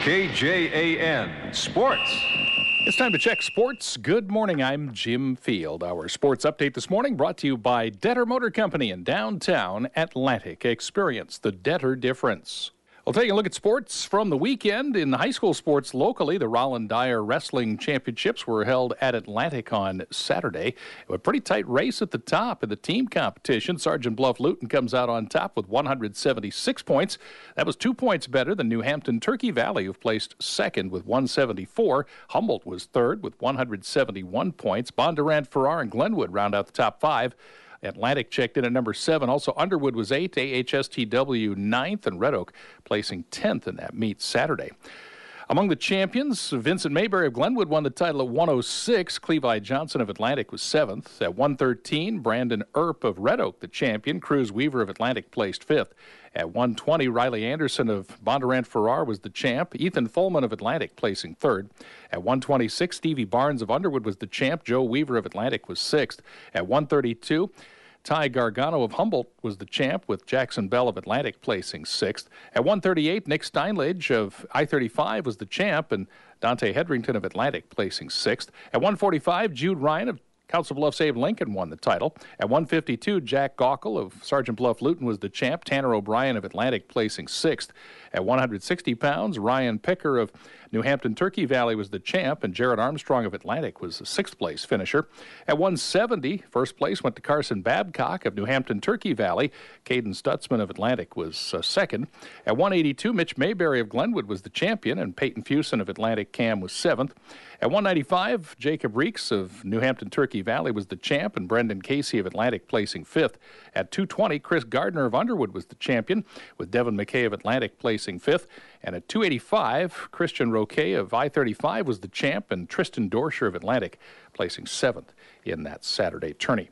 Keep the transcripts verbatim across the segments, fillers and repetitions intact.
K J A N Sports. It's time to check sports. Good morning. I'm Jim Field. Our sports update this morning brought to you by Detter Motor Company in downtown Atlantic. Experience the Detter difference. Well, taking a look at sports from the weekend. In high school sports locally, the Roland Dyer Wrestling Championships were held at Atlantic on Saturday. A pretty tight race at the top in the team competition. Sergeant Bluff Luton comes out on top with one hundred seventy-six points. That was two points better than New Hampton Turkey Valley, who placed second with one hundred seventy-four. Humboldt was third with one hundred seventy-one points. Bondurant, Farrar, and Glenwood round out the top five. Atlantic checked in at number seven. Also, Underwood was eighth, A H S T W ninth, and Red Oak placing tenth in that meet Saturday. Among the champions, Vincent Mayberry of Glenwood won the title at one oh six. Clevi Johnson of Atlantic was seventh. At one thirteen, Brandon Earp of Red Oak, the champion. Cruz Weaver of Atlantic placed fifth. At one twenty, Riley Anderson of Bondurant Farrar was the champ. Ethan Fullman of Atlantic placing third. At one twenty-six, Stevie Barnes of Underwood was the champ. Joe Weaver of Atlantic was sixth. At one thirty-two, Ty Gargano of Humboldt was the champ, with Jackson Bell of Atlantic placing sixth. At one thirty-eight, Nick Steinledge of I thirty-five was the champ, and Dante Hedrington of Atlantic placing sixth. At one forty-five, Jude Ryan of Council Bluffs Abe Lincoln won the title. At one fifty-two, Jack Gaukel of Sergeant Bluff Luton was the champ. Tanner O'Brien of Atlantic placing sixth. At one hundred sixty pounds, Ryan Picker of New Hampton Turkey Valley was the champ, and Jared Armstrong of Atlantic was the sixth place finisher. At one seventy, first place went to Carson Babcock of New Hampton Turkey Valley. Caden Stutzman of Atlantic was uh, second. At one eighty-two, Mitch Mayberry of Glenwood was the champion, and Peyton Fusen of Atlantic Cam was seventh. At one ninety-five, Jacob Reeks of New Hampton Turkey Valley was the champ, and Brendan Casey of Atlantic placing fifth. At two twenty, Chris Gardner of Underwood was the champion, with Devin McKay of Atlantic placing fifth. And at two eighty-five, Christian Roquet of I thirty-five was the champ, and Tristan Dorsher of Atlantic placing seventh in that Saturday tourney.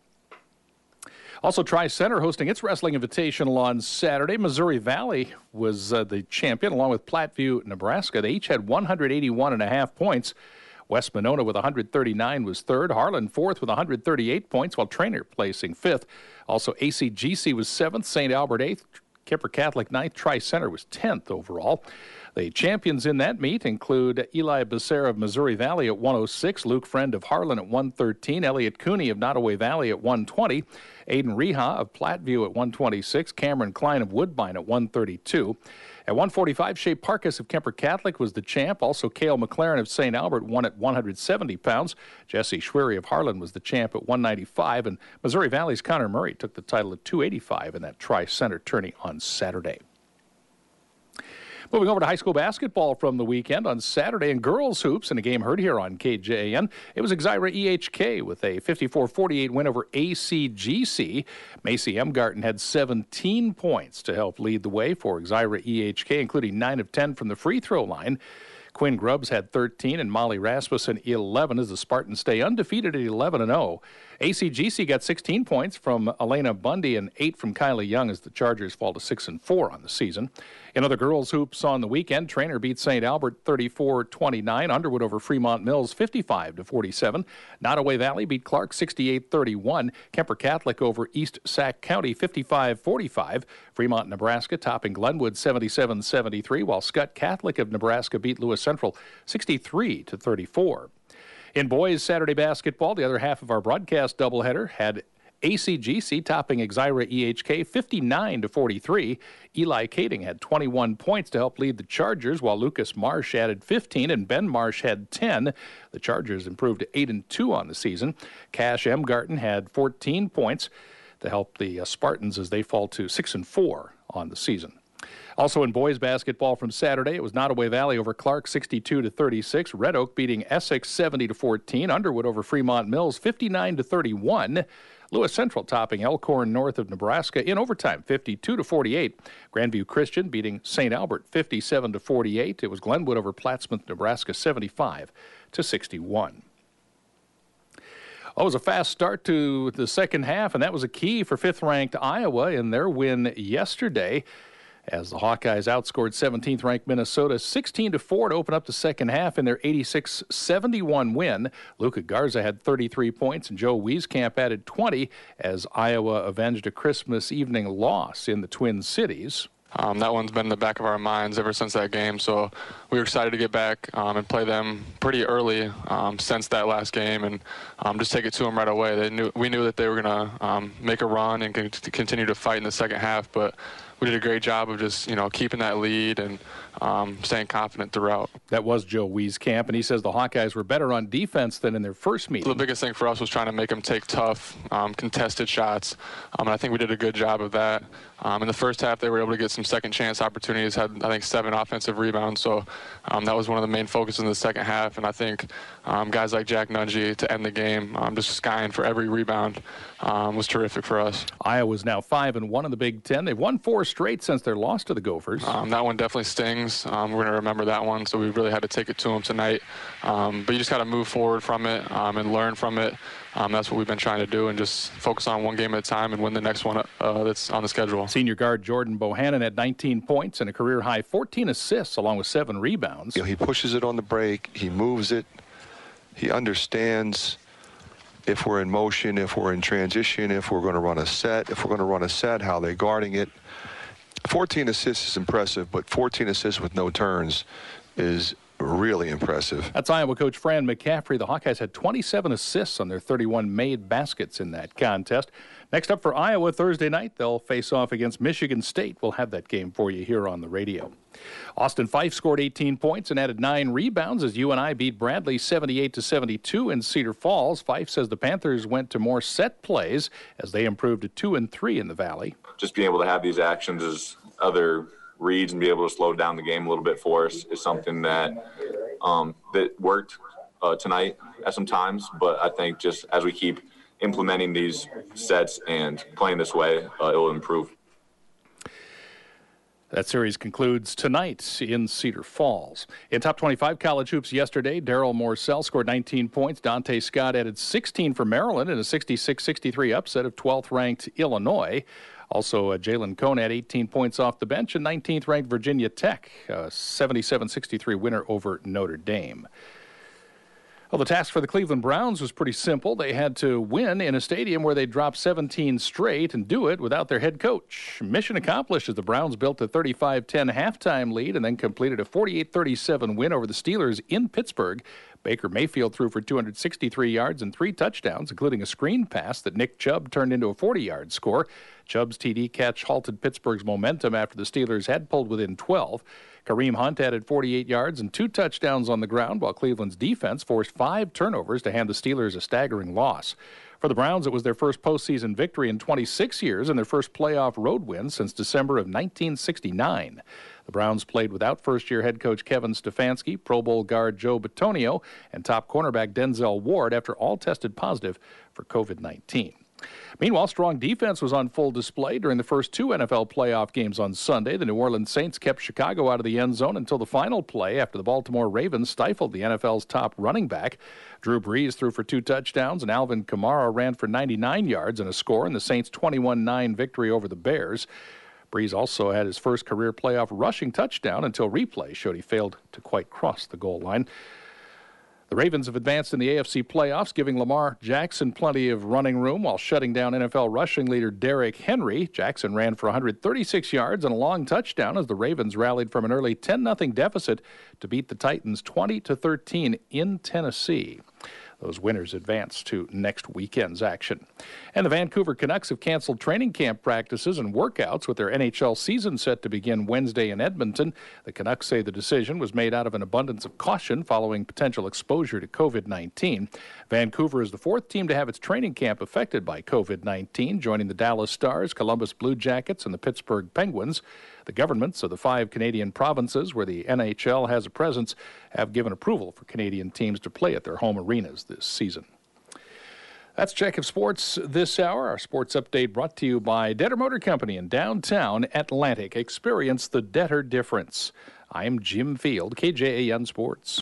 Also, Tri-Center hosting its Wrestling Invitational on Saturday. Missouri Valley was uh, the champion, along with Platteview, Nebraska. They each had one hundred eighty-one and a half points. West Monona with one hundred thirty-nine was third. Harlan fourth with one hundred thirty-eight points, while Trainer placing fifth. Also, A C G C was seventh, Saint Albert eighth, Kipper Catholic ninth, Tri-Center was tenth overall. The champions in that meet include Eli Becerra of Missouri Valley at one oh six, Luke Friend of Harlan at one thirteen, Elliot Cooney of Nottoway Valley at one twenty, Aiden Reha of Platteview at one twenty-six, Cameron Klein of Woodbine at one thirty-two. At one forty-five, Shea Parkus of Kemper Catholic was the champ. Also, Cale McLaren of Saint Albert won at one hundred seventy pounds. Jesse Schwery of Harlan was the champ at one ninety-five. And Missouri Valley's Connor Murray took the title at two eighty-five in that Tri-Center tourney on Saturday. Moving over to high school basketball from the weekend on Saturday in girls hoops in a game heard here on K J A N. It was Exira E H K with a fifty-four forty-eight win over A C G C. Macy Emgarten had seventeen points to help lead the way for Exira E H K, including nine of ten from the free throw line. Quinn Grubbs had thirteen and Molly Rasmussen eleven as the Spartans stay undefeated at eleven and oh. A C G C got sixteen points from Elena Bundy and eight from Kylie Young as the Chargers fall to six and four on the season. In other girls hoops on the weekend, Trainer beat Saint Albert thirty-four twenty-nine, Underwood over Fremont Mills fifty-five to forty-seven, Nottoway Valley beat Clark sixty-eight thirty-one, Kemper Catholic over East Sac County fifty-five forty-five, Fremont, Nebraska topping Glenwood seventy-seven seventy-three, while Scott Catholic of Nebraska beat Lewis Central sixty-three to thirty-four. In boys Saturday basketball, the other half of our broadcast doubleheader had A C G C topping Exira E H K fifty-nine to forty-three. Eli Kading had twenty-one points to help lead the Chargers, while Lucas Marsh added fifteen and Ben Marsh had ten. The Chargers improved to eight and two on the season. Cash Emgarten had fourteen points to help the uh, Spartans as they fall to six and four on the season. Also in boys basketball from Saturday, it was Nottoway Valley over Clark sixty-two to thirty-six, Red Oak beating Essex seventy to fourteen, Underwood over Fremont Mills fifty-nine to thirty-one, Lewis Central topping Elkhorn North of Nebraska in overtime fifty-two to forty-eight, Grandview Christian beating Saint Albert fifty-seven to forty-eight. It was Glenwood over Plattsmouth, Nebraska seventy-five to sixty-one. Oh, it was a fast start to the second half, and that was a key for fifth-ranked Iowa in their win yesterday, as the Hawkeyes outscored seventeenth-ranked Minnesota sixteen to four to open up the second half in their eighty-six seventy-one win. Luca Garza had thirty-three points, and Joe Wieskamp added twenty as Iowa avenged a Christmas evening loss in the Twin Cities. Um, that one's been in the back of our minds ever since that game. So we were excited to get back um, and play them pretty early um, since that last game, and um, just take it to them right away. They knew we knew that they were going to um, make a run and con- continue to fight in the second half, but we did a great job of just, you know, keeping that lead and um, staying confident throughout. That was Joe Wieskamp, and he says the Hawkeyes were better on defense than in their first meeting. The biggest thing for us was trying to make them take tough, um, contested shots, um, and I think we did a good job of that. Um, in the first half, they were able to get some second chance opportunities, had, I think, seven offensive rebounds, so um, that was one of the main focuses in the second half, and I think um, guys like Jack Nungy to end the game, um, just skying for every rebound, um, was terrific for us. Iowa's now five and one in the Big Ten. They've won four straight since their loss to the Gophers. Um, that one definitely stings. Um, we're going to remember that one, so we really had to take it to them tonight. Um, but you just got to move forward from it um, and learn from it. Um, that's what we've been trying to do, and just focus on one game at a time and win the next one uh, that's on the schedule. Senior guard Jordan Bohannon had nineteen points and a career-high fourteen assists along with seven rebounds. You know, he pushes it on the break. He moves it. He understands if we're in motion, if we're in transition, if we're going to run a set, if we're going to run a set, how they're guarding it. fourteen assists is impressive, but fourteen assists with no turns is really impressive. That's Iowa coach Fran McCaffrey. The Hawkeyes had twenty-seven assists on their thirty-one made baskets in that contest. Next up for Iowa Thursday night, they'll face off against Michigan State. We'll have that game for you here on the radio. Austin Fife scored eighteen points and added nine rebounds as U N I beat Bradley seventy-eight to seventy-two in Cedar Falls. Fife says the Panthers went to more set plays as they improved to two and three in the Valley. Just being able to have these actions as other reads and be able to slow down the game a little bit for us is something that um, that worked uh, tonight at some times. But I think just as we keep implementing these sets and playing this way, uh, it will improve. That series concludes tonight in Cedar Falls. In top twenty-five college hoops yesterday, Darryl Morsell scored nineteen points. Dante Scott added sixteen for Maryland in a sixty-six sixty-three upset of twelfth-ranked Illinois. Also, uh, Jalen Cone had eighteen points off the bench, and nineteenth-ranked Virginia Tech, a seventy-seven sixty-three winner over Notre Dame. Well, the task for the Cleveland Browns was pretty simple. They had to win in a stadium where they dropped seventeen straight and do it without their head coach. Mission accomplished as the Browns built a thirty-five ten halftime lead and then completed a forty-eight thirty-seven win over the Steelers in Pittsburgh. Baker Mayfield threw for two hundred sixty-three yards and three touchdowns, including a screen pass that Nick Chubb turned into a forty-yard score. Chubb's T D catch halted Pittsburgh's momentum after the Steelers had pulled within twelve. Kareem Hunt added forty-eight yards and two touchdowns on the ground, while Cleveland's defense forced five turnovers to hand the Steelers a staggering loss. For the Browns, it was their first postseason victory in twenty-six years and their first playoff road win since December of nineteen sixty-nine. The Browns played without first-year head coach Kevin Stefanski, Pro Bowl guard Joe Bitonio, and top cornerback Denzel Ward after all tested positive for covid nineteen. Meanwhile, strong defense was on full display during the first two N F L playoff games on Sunday. The New Orleans Saints kept Chicago out of the end zone until the final play after the Baltimore Ravens stifled the N F L's top running back. Drew Brees threw for two touchdowns, and Alvin Kamara ran for ninety-nine yards and a score in the Saints' twenty-one nine victory over the Bears. Brees also had his first career playoff rushing touchdown until replay showed he failed to quite cross the goal line. The Ravens have advanced in the A F C playoffs, giving Lamar Jackson plenty of running room while shutting down N F L rushing leader Derrick Henry. Jackson ran for one hundred thirty-six yards and a long touchdown as the Ravens rallied from an early ten nothing deficit to beat the Titans twenty to thirteen in Tennessee. Those winners advance to next weekend's action. And the Vancouver Canucks have canceled training camp practices and workouts with their N H L season set to begin Wednesday in Edmonton. The Canucks say the decision was made out of an abundance of caution following potential exposure to covid nineteen. Vancouver is the fourth team to have its training camp affected by covid nineteen, joining the Dallas Stars, Columbus Blue Jackets, and the Pittsburgh Penguins. The governments of the five Canadian provinces where the N H L has a presence have given approval for Canadian teams to play at their home arenas this season. That's Check of Sports this hour. Our sports update brought to you by Detter Motor Company in downtown Atlantic. Experience the Detter difference. I'm Jim Field, K J A N Sports.